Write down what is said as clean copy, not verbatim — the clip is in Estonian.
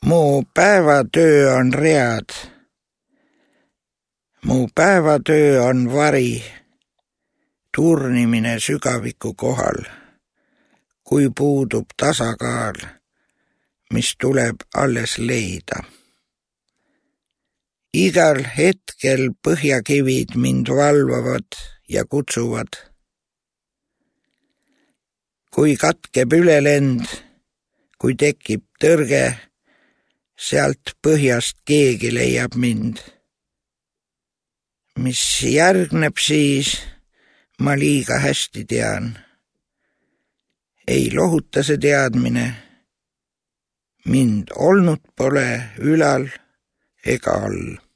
Mu päevatöö on read. Mu päevatöö on vari, turnimine sügaviku kohal, kui puudub tasakaal, mis tuleb alles leida. Igal hetkel põhjakivid mind valvavad ja kutsuvad. Kui katkeb ülelend, kui tekib tõrge, sealt põhjast keegi leiab mind. Mis järgneb siis, ma liiga hästi tean. Ei lohuta see teadmine. Mind olnud pole ülal ega all.